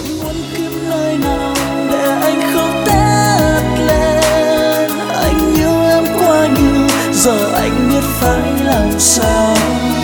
muốn kiếm nơi nào để anh không tét lên. Anh yêu em quá nhiều, giờ anh biết phải làm sao.